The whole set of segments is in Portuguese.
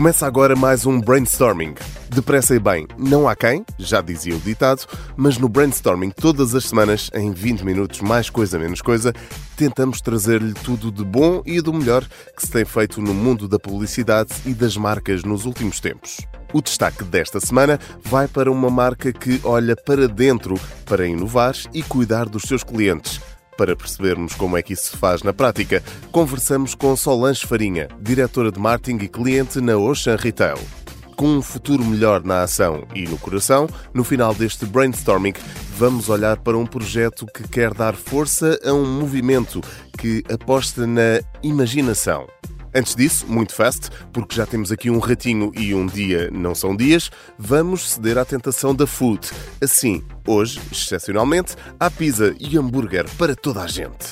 Começa agora mais um Brainstorming. Depressa e bem, não há quem, já dizia o ditado, mas no Brainstorming todas as semanas, em 20 minutos, mais coisa menos coisa, tentamos trazer-lhe tudo de bom e do melhor que se tem feito no mundo da publicidade e das marcas nos últimos tempos. O destaque desta semana vai para uma marca que olha para dentro para inovar e cuidar dos seus clientes. Para percebermos como é que isso se faz na prática, conversamos com Solange Farinha, diretora de marketing e cliente na Ocean Retail. Com um futuro melhor na ação e no coração, no final deste brainstorming, vamos olhar para um projeto que quer dar força a um movimento que aposta na imaginação. Antes disso, muito fast, porque já temos aqui um ratinho e um dia não são dias, vamos ceder à tentação da food. Assim, hoje, excepcionalmente, há pizza e hambúrguer para toda a gente.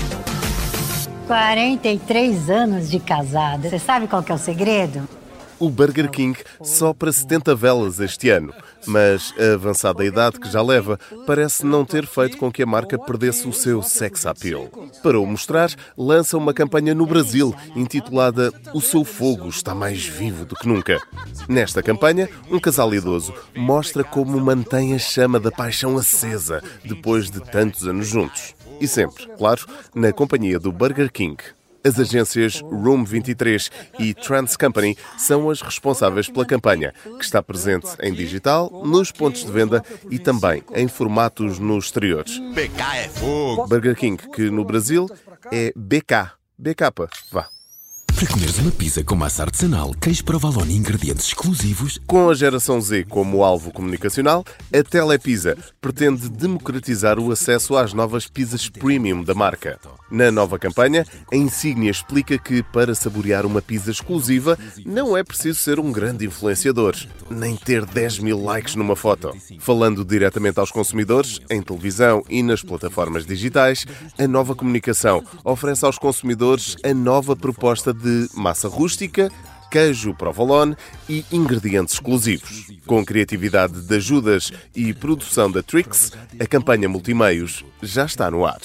43 anos de casada. Você sabe qual que é o segredo? O Burger King só para 70 velas este ano, mas a avançada idade que já leva parece não ter feito com que a marca perdesse o seu sex appeal. Para o mostrar, lança uma campanha no Brasil intitulada O Seu Fogo está mais vivo do que nunca. Nesta campanha, um casal idoso mostra como mantém a chama da paixão acesa depois de tantos anos juntos. E sempre, claro, na companhia do Burger King. As agências Room 23 e Trans Company são as responsáveis pela campanha, que está presente em digital, nos pontos de venda e também em formatos nos exteriores. BK é fogo! Burger King, que no Brasil é BK. BK, vá. Para comeres uma pizza com massa artesanal, queijo provolone e ingredientes exclusivos. Com a geração Z como alvo comunicacional, a Telepizza pretende democratizar o acesso às novas pizzas premium da marca. Na nova campanha, a insígnia explica que para saborear uma pizza exclusiva não é preciso ser um grande influenciador, nem ter 10 mil likes numa foto. Falando diretamente aos consumidores, em televisão e nas plataformas digitais, a nova comunicação oferece aos consumidores a nova proposta de massa rústica, queijo provolone e ingredientes exclusivos. Com criatividade de Judas e produção da Trix, a campanha multimeios já está no ar.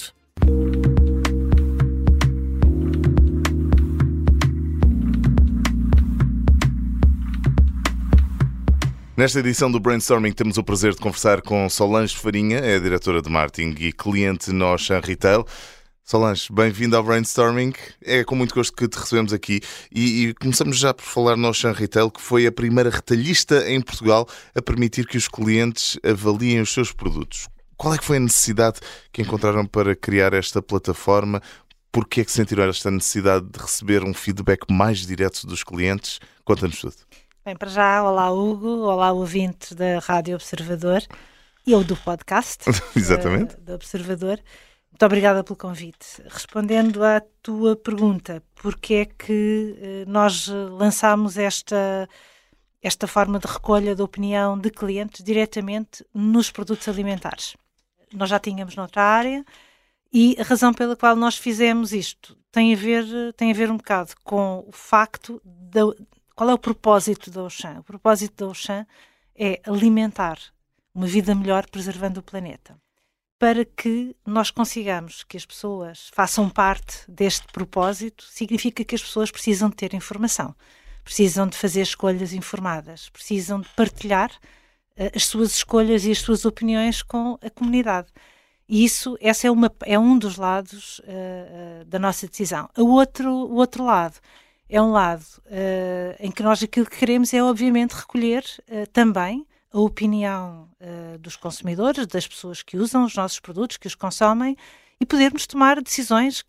Nesta edição do Brainstorming temos o prazer de conversar com Solange Farinha, é a diretora de marketing e cliente na Ocean Retail. Solange, bem-vinda ao Brainstorming. É com muito gosto que te recebemos aqui e começamos já por falar na Ocean Retail, que foi a primeira retalhista em Portugal a permitir que os clientes avaliem os seus produtos. Qual é que foi a necessidade que encontraram para criar esta plataforma? Por que é que sentiram esta necessidade de receber um feedback mais direto dos clientes? Conta-nos tudo. Bem, para já, olá Hugo, olá ouvintes da Rádio Observador e eu do podcast Exatamente. Do Observador. Muito obrigada pelo convite. Respondendo à tua pergunta, porque é que nós lançámos esta forma de recolha de opinião de clientes diretamente nos produtos alimentares? Nós já tínhamos noutra área e a razão pela qual nós fizemos isto tem a ver um bocado com o facto de... Qual é o propósito da Ocean? O propósito da Ocean é alimentar uma vida melhor preservando o planeta. Para que nós consigamos que as pessoas façam parte deste propósito, significa que as pessoas precisam de ter informação, precisam de fazer escolhas informadas, precisam de partilhar as suas escolhas e as suas opiniões com a comunidade. E esse é um dos lados da nossa decisão. O outro lado é um lado em que nós aquilo que queremos é, obviamente, recolher também a opinião dos consumidores, das pessoas que usam os nossos produtos, que os consomem, e podermos tomar decisões,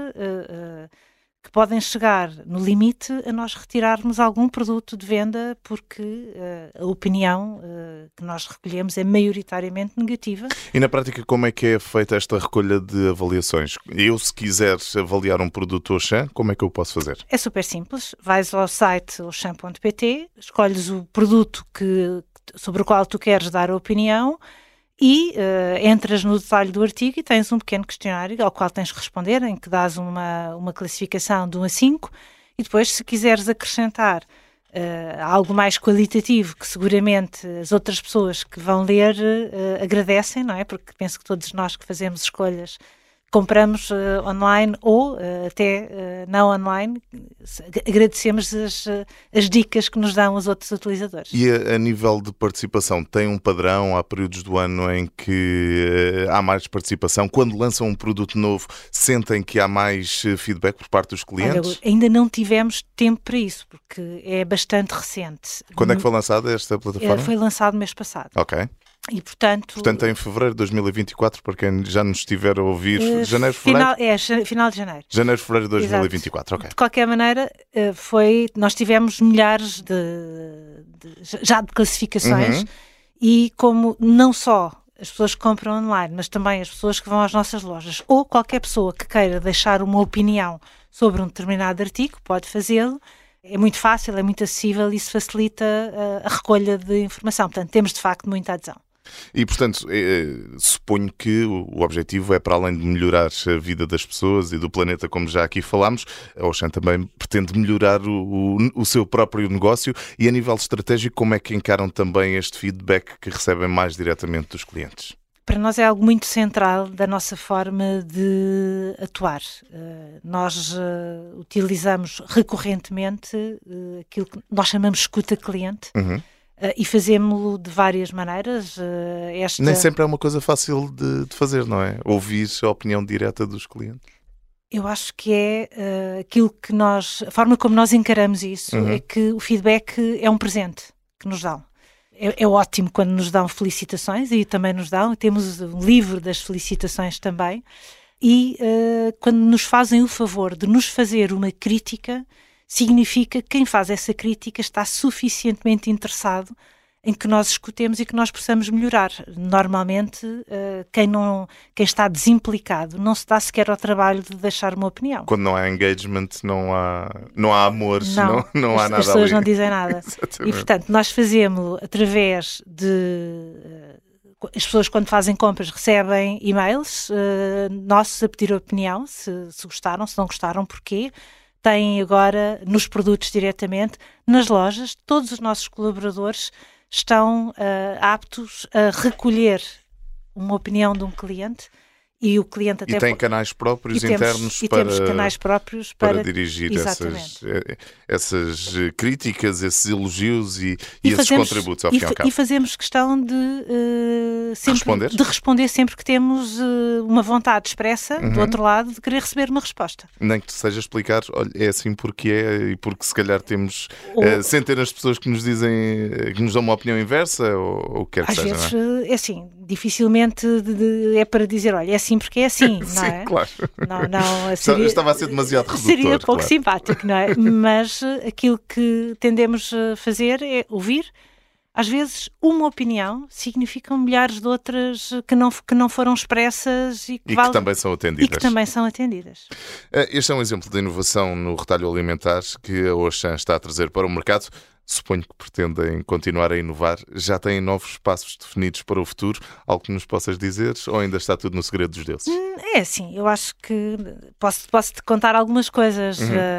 que podem chegar no limite a nós retirarmos algum produto de venda, porque a opinião que nós recolhemos é maioritariamente negativa. E na prática, como é que é feita esta recolha de avaliações? Eu, se quiser avaliar um produto Ocean, como é que eu posso fazer? É super simples. Vais ao site ocean.pt, escolhes o produto sobre o qual tu queres dar a opinião e entras no detalhe do artigo e tens um pequeno questionário ao qual tens que responder, em que dás uma classificação de 1 a 5 e depois, se quiseres acrescentar algo mais qualitativo, que seguramente as outras pessoas que vão ler agradecem, não é? Porque penso que todos nós que fazemos escolhas compramos online ou até não online, agradecemos as dicas que nos dão os outros utilizadores. E a nível de participação, tem um padrão? Há períodos do ano em que há mais participação? Quando lançam um produto novo, sentem que há mais feedback por parte dos clientes? Olha, ainda não tivemos tempo para isso, porque é bastante recente. Quando é que foi lançada esta plataforma? Foi lançado mês passado. Ok. E, portanto, em fevereiro de 2024, para quem já nos estiver a ouvir, janeiro, fevereiro? Final de janeiro. Janeiro, fevereiro de 2024, ok. De qualquer maneira, nós tivemos milhares já de classificações e como não só as pessoas que compram online, mas também as pessoas que vão às nossas lojas ou qualquer pessoa que queira deixar uma opinião sobre um determinado artigo, pode fazê-lo. É muito fácil, é muito acessível e isso facilita a recolha de informação. Portanto, temos de facto muita adesão. E, portanto, suponho que o objetivo é, para além de melhorar a vida das pessoas e do planeta, como já aqui falámos, a Auchan também pretende melhorar o seu próprio negócio. E, a nível estratégico, como é que encaram também este feedback que recebem mais diretamente dos clientes? Para nós é algo muito central da nossa forma de atuar. Nós utilizamos recorrentemente aquilo que nós chamamos de escuta cliente. E fazemos-lo de várias maneiras. Nem sempre é uma coisa fácil de fazer, não é? Ouvir a opinião direta dos clientes. Eu acho que é aquilo que a forma como nós encaramos isso, é que o feedback é um presente que nos dão. É ótimo quando nos dão felicitações e também nos dão, temos um livro das felicitações também, e quando nos fazem o favor de nos fazer uma crítica, significa que quem faz essa crítica está suficientemente interessado em que nós escutemos e que nós possamos melhorar. Normalmente, quem está desimplicado não se dá sequer ao trabalho de deixar uma opinião. Quando não há engagement, não há amor, não há nada ali. As pessoas não dizem nada. E, portanto, nós fazemos-lo através de... As pessoas, quando fazem compras, recebem e-mails nossos a pedir opinião, se gostaram, se não gostaram, porquê. Têm agora, nos produtos diretamente, nas lojas, todos os nossos colaboradores estão aptos a recolher uma opinião de um cliente e o cliente até... E tem canais próprios internos temos canais próprios para dirigir essas críticas, esses elogios e esses contributos ao fim e ao cabo. E fazemos questão de responder sempre que temos uma vontade expressa do outro lado de querer receber uma resposta. Nem que seja explicar, olha, é assim porque é e porque se calhar temos centenas de pessoas que nos dizem, que nos dão uma opinião inversa ou o que quer que seja. Às vezes é assim, dificilmente é para dizer, olha, é assim porque é assim, não é? Sim, claro. Não, estava a ser demasiado redutor. Seria pouco simpático, não é? Mas aquilo que tendemos a fazer é ouvir. Às vezes, uma opinião significam milhares de outras que não foram expressas e que também são atendidas. Este é um exemplo de inovação no retalho alimentar que a Auchan está a trazer para o mercado. Suponho que pretendem continuar a inovar. Já têm novos passos definidos para o futuro? Algo que nos possas dizer ou ainda está tudo no segredo dos deuses? É assim, eu acho que posso-te contar algumas coisas.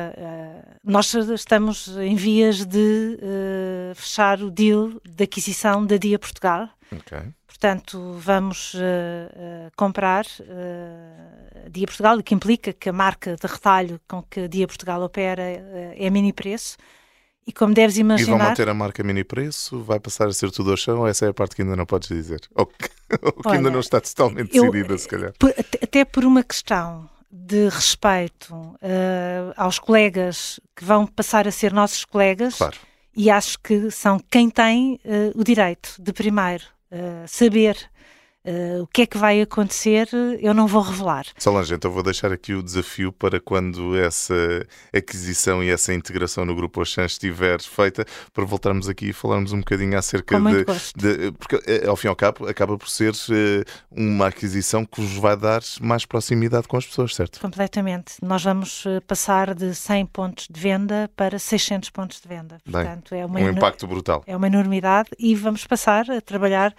Nós estamos em vias de fechar o deal de aquisição da Dia Portugal. Okay. Portanto, vamos comprar a Dia Portugal, o que implica que a marca de retalho com que a Dia Portugal opera é Mini Preço. E como deves imaginar... E vão manter a marca Mini Preço? Vai passar a ser tudo ao chão? Ou essa é a parte que ainda não podes dizer? Ou que ainda não está totalmente decidida, se calhar? Até por uma questão de respeito aos colegas que vão passar a ser nossos colegas. Claro. E acho que são quem tem o direito de primeiro saber o que é que vai acontecer, eu não vou revelar. Solange, então vou deixar aqui o desafio para quando essa aquisição e essa integração no Grupo Auchan estiver feita, para voltarmos aqui e falarmos um bocadinho acerca porque ao fim e ao cabo acaba por ser uma aquisição que vos vai dar mais proximidade com as pessoas, certo? Completamente. Nós vamos passar de 100 pontos de venda para 600 pontos de venda. Portanto, é um impacto brutal. É uma enormidade e vamos passar a trabalhar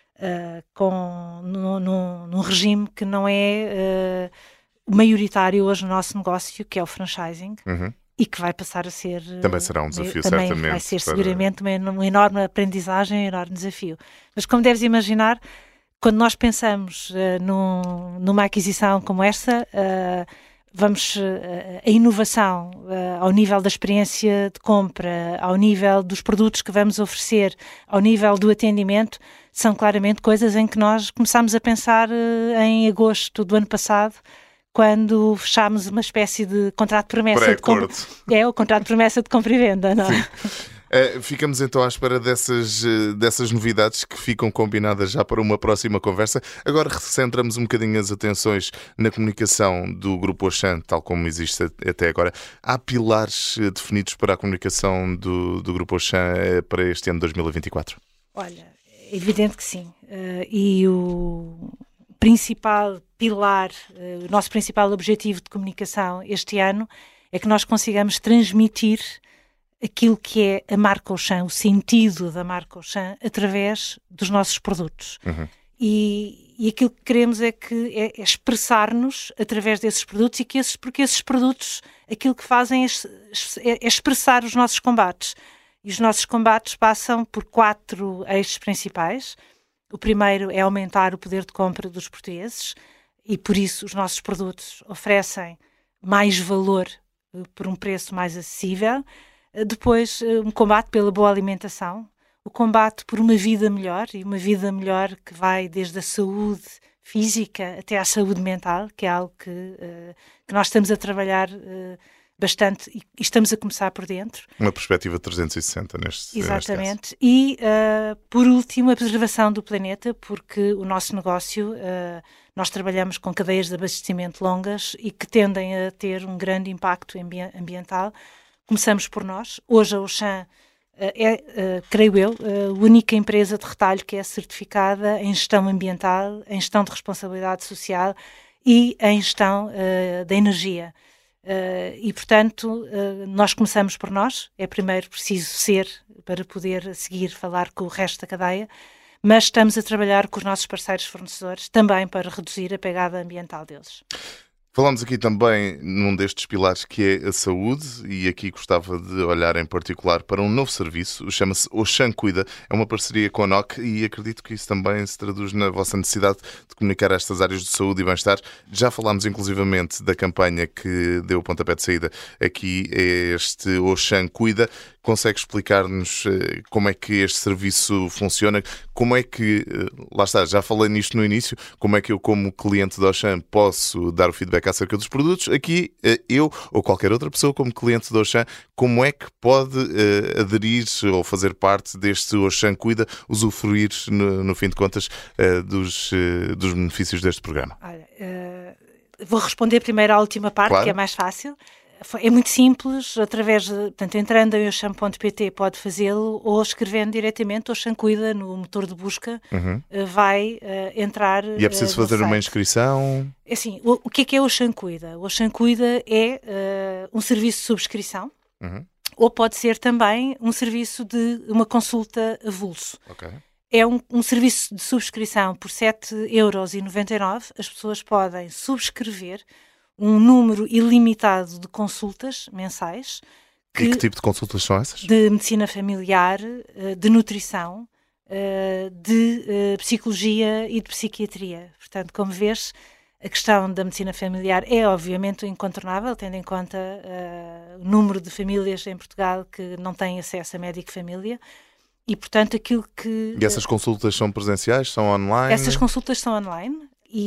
num regime que não é maioritário hoje no nosso negócio, que é o franchising, e que vai passar a ser... Também será um desafio, certamente. Vai ser seguramente uma enorme aprendizagem, um enorme desafio. Mas como deves imaginar, quando nós pensamos numa aquisição como esta, a inovação ao nível da experiência de compra, ao nível dos produtos que vamos oferecer, ao nível do atendimento, são claramente coisas em que nós começámos a pensar em agosto do ano passado, quando fechámos uma espécie de contrato de promessa o contrato de promessa de compra e venda, não é? Ficamos então à espera dessas novidades que ficam combinadas já para uma próxima conversa. Agora recentramos um bocadinho as atenções na comunicação do Grupo Auchan, tal como existe até agora. Há pilares definidos para a comunicação do Grupo Auchan para este ano de 2024? Olha, é evidente que sim. E o principal pilar, o nosso principal objetivo de comunicação este ano é que nós consigamos transmitir aquilo que é a marca Auchan, o sentido da marca Auchan, através dos nossos produtos. Uhum. E aquilo que queremos é expressar-nos através desses produtos porque esses produtos, aquilo que fazem é expressar os nossos combates. E os nossos combates passam por 4 eixos principais. O primeiro é aumentar o poder de compra dos portugueses e, por isso, os nossos produtos oferecem mais valor por um preço mais acessível. Depois, um combate pela boa alimentação, o combate por uma vida melhor, e uma vida melhor que vai desde a saúde física até à saúde mental, que é algo que nós estamos a trabalhar bastante e estamos a começar por dentro. Uma perspectiva 360 neste Exatamente. E, por último, a preservação do planeta, porque o nosso negócio, nós trabalhamos com cadeias de abastecimento longas e que tendem a ter um grande impacto ambiental. Começamos por nós. Hoje a Auchan creio eu, a única empresa de retalho que é certificada em gestão ambiental, em gestão de responsabilidade social e em gestão da energia. E, portanto, nós começamos por nós. É primeiro preciso ser para poder seguir falar com o resto da cadeia, mas estamos a trabalhar com os nossos parceiros fornecedores também para reduzir a pegada ambiental deles. Falámos aqui também num destes pilares que é a saúde, e aqui gostava de olhar em particular para um novo serviço, chama-se Auchan Cuida, é uma parceria com a NOC e acredito que isso também se traduz na vossa necessidade de comunicar estas áreas de saúde e bem-estar. Já falámos inclusivamente da campanha que deu o pontapé de saída aqui, é este Auchan Cuida. Consegue explicar-nos como é que este serviço funciona? Como é que, lá está, já falei nisto no início, como é que eu como cliente da Auchan posso dar o feedback acerca dos produtos? Aqui, eu ou qualquer outra pessoa como cliente da Auchan, como é que pode aderir ou fazer parte deste Auchan Cuida, usufruir, no fim de contas, dos benefícios deste programa? Olha, vou responder primeiro à última parte, claro, que é mais fácil. É muito simples, portanto, entrando em auchan.pt pode fazê-lo, ou escrevendo diretamente Auchan Cuida no motor de busca, vai entrar. E é preciso fazer uma inscrição? É assim, o que é o Auchan Cuida? O Auchan Cuida é um serviço de subscrição, ou pode ser também um serviço de uma consulta avulso. Okay. É um serviço de subscrição por 7,99€, as pessoas podem subscrever um número ilimitado de consultas mensais. E que tipo de consultas são essas? De medicina familiar, de nutrição, de psicologia e de psiquiatria. Portanto, como vês, a questão da medicina familiar é obviamente incontornável, tendo em conta o número de famílias em Portugal que não têm acesso a médico de família. E, portanto, aquilo que... E essas consultas são presenciais, são online? Essas consultas são online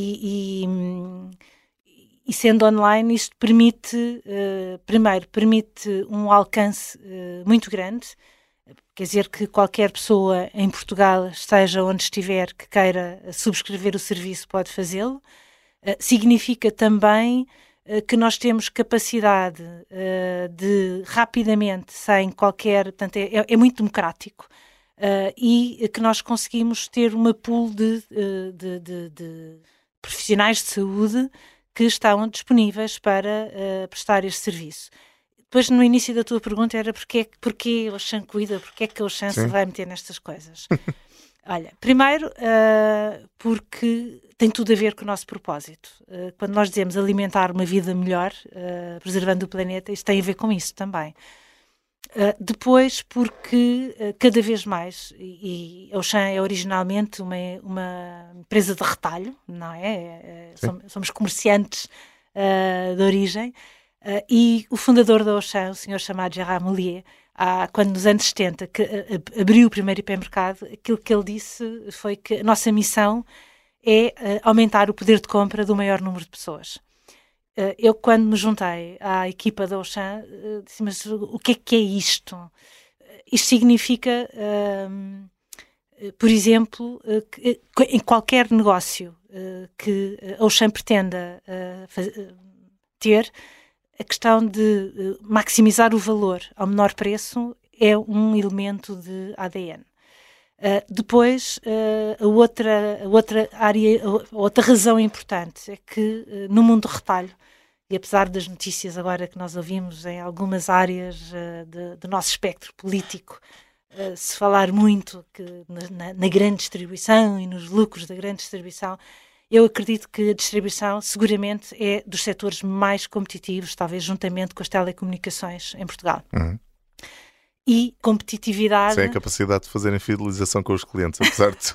e sendo online, isto permite, primeiro, permite um alcance muito grande. Quer dizer que qualquer pessoa em Portugal, esteja onde estiver, que queira subscrever o serviço, pode fazê-lo. Significa também que nós temos capacidade de rapidamente, sem qualquer... Portanto, é muito democrático. E que nós conseguimos ter uma pool de profissionais de saúde que estão disponíveis para prestar este serviço. Depois, no início da tua pergunta, era porquê o Auchan Cuida, porquê é que o Auchan se vai meter nestas coisas? Olha, primeiro, porque tem tudo a ver com o nosso propósito. Quando nós dizemos alimentar uma vida melhor, preservando o planeta, isso tem a ver com isso também. Depois, porque cada vez mais, e a Auchan é originalmente uma uma empresa de retalho, não é? Somos comerciantes de origem, e o fundador da Auchan, o senhor chamado Gérard Moullier, quando nos anos 70 que abriu o primeiro hipermercado, aquilo que ele disse foi que a nossa missão é aumentar o poder de compra do maior número de pessoas. Eu, quando me juntei à equipa da Auchan, disse, mas o que é isto? Isto significa, por exemplo, que em qualquer negócio que a Auchan pretenda ter, a questão de maximizar o valor ao menor preço é um elemento de ADN. Depois, a outra razão importante é que no mundo do retalho, e apesar das notícias agora que nós ouvimos em algumas áreas do nosso espectro político, se falar muito que na grande distribuição e nos lucros da grande distribuição, eu acredito que a distribuição seguramente é dos setores mais competitivos, talvez juntamente com as telecomunicações em Portugal. E competitividade... Sem a capacidade de fazerem fidelização com os clientes, apesar de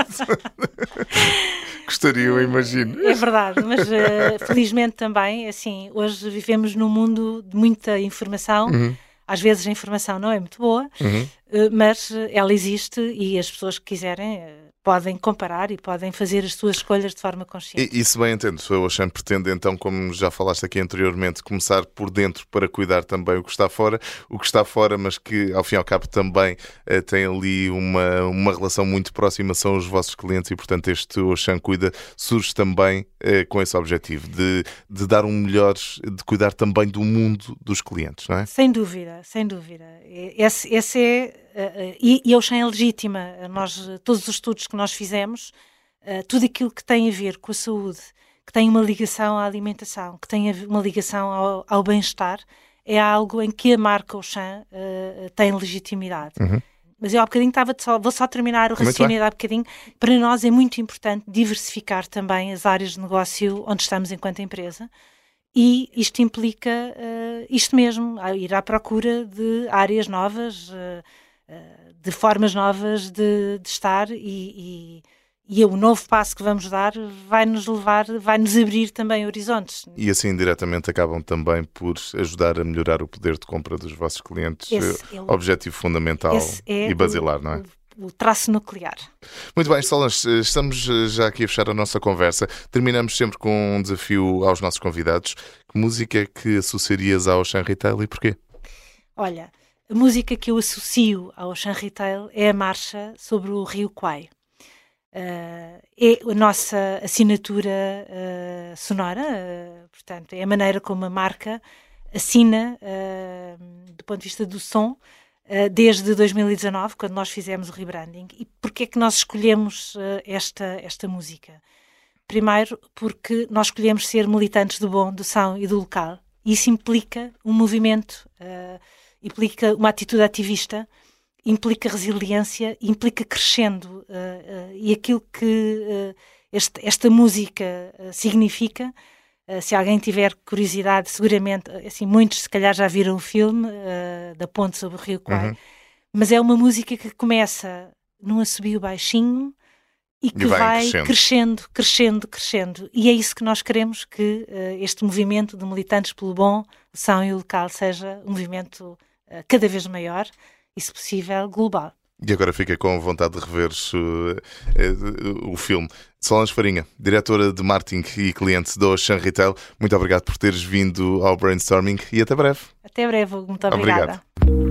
gostariam, imagino. É verdade, mas felizmente também, assim, hoje vivemos num mundo de muita informação. Às vezes a informação não é muito boa, mas ela existe e as pessoas que quiserem podem comparar e podem fazer as suas escolhas de forma consciente. E se bem entendo, a Auchan pretende então, como já falaste aqui anteriormente, começar por dentro para cuidar também o que está fora, mas que ao fim e ao cabo também tem ali uma relação muito próxima, são os vossos clientes e portanto este Auchan Cuida surge também com esse objetivo de dar um melhor, de cuidar também do mundo dos clientes, não é? Sem dúvida, sem dúvida. Esse é... E a Auchan é legítima. Todos os estudos que nós fizemos, tudo aquilo que tem a ver com a saúde, que tem uma ligação à alimentação, que tem uma ligação ao bem-estar, é algo em que a marca Auchan tem legitimidade. Mas eu há bocadinho vou só terminar o raciocínio há bocadinho. Para nós é muito importante diversificar também as áreas de negócio onde estamos enquanto empresa. E isto implica isto mesmo, ir à procura de áreas novas, de formas novas de estar e o novo passo que vamos dar vai-nos abrir também horizontes. E assim diretamente acabam também por ajudar a melhorar o poder de compra dos vossos clientes, objetivo fundamental e basilar, não é? O traço nuclear. Muito bem, Solange, estamos já aqui a fechar a nossa conversa. Terminamos sempre com um desafio aos nossos convidados. Que música é que associarias ao Auchan Retail e porquê? Olha, a música que eu associo ao Auchan Retail é a marcha sobre o Rio Kwai. É a nossa assinatura sonora, portanto, é a maneira como a marca assina, do ponto de vista do som, desde 2019, quando nós fizemos o rebranding. E porquê é que nós escolhemos esta música? Primeiro, porque nós escolhemos ser militantes do bom, do são e do local. E isso implica um movimento, implica uma atitude ativista, implica resiliência, implica crescendo. E aquilo que esta música significa, se alguém tiver curiosidade, seguramente, assim, muitos se calhar já viram o filme da Ponte sobre o Rio Kwai, mas é uma música que começa num assobio baixinho e que vai crescendo. E é isso que nós queremos, que este movimento de militantes pelo bom, o são e o local seja um movimento cada vez maior e, se possível, global. E agora fica com vontade de rever o filme. Solange Farinha, diretora de marketing e cliente do Auchan Retail, muito obrigado por teres vindo ao Brainstorming e até breve. Até breve, muito obrigada.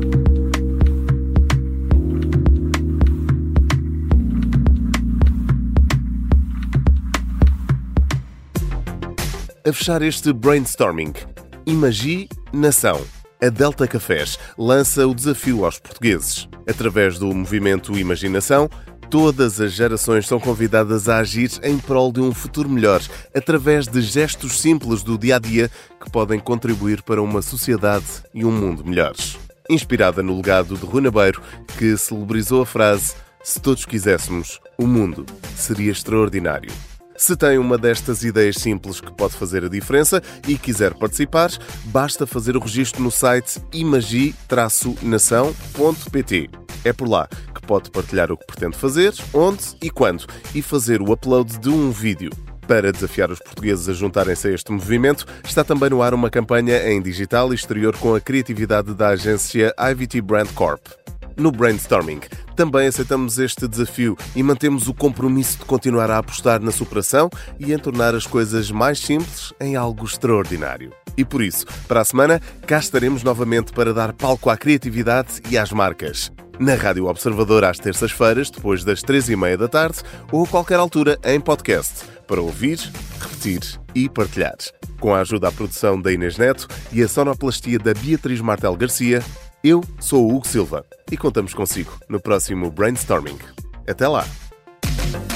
A fechar este Brainstorming, Imaginação. A Delta Cafés lança o desafio aos portugueses. Através do movimento Imaginação, todas as gerações são convidadas a agir em prol de um futuro melhor, através de gestos simples do dia-a-dia que podem contribuir para uma sociedade e um mundo melhores. Inspirada no legado de Rui Nabeiro, que celebrizou a frase "Se todos quiséssemos, o mundo seria extraordinário". Se tem uma destas ideias simples que pode fazer a diferença e quiser participar, basta fazer o registro no site imagi-nação.pt. É por lá que pode partilhar o que pretende fazer, onde e quando, e fazer o upload de um vídeo. Para desafiar os portugueses a juntarem-se a este movimento, está também no ar uma campanha em digital e exterior com a criatividade da agência IVT Brand Corp. No Brainstorming, também aceitamos este desafio e mantemos o compromisso de continuar a apostar na superação e em tornar as coisas mais simples em algo extraordinário. E por isso, para a semana, cá estaremos novamente para dar palco à criatividade e às marcas. Na Rádio Observador às terças-feiras, depois das 15h30 da tarde, ou a qualquer altura em podcast, para ouvir, repetir e partilhar. Com a ajuda à produção da Inês Neto e a sonoplastia da Beatriz Martel Garcia, eu sou o Hugo Silva e contamos consigo no próximo Brainstorming. Até lá!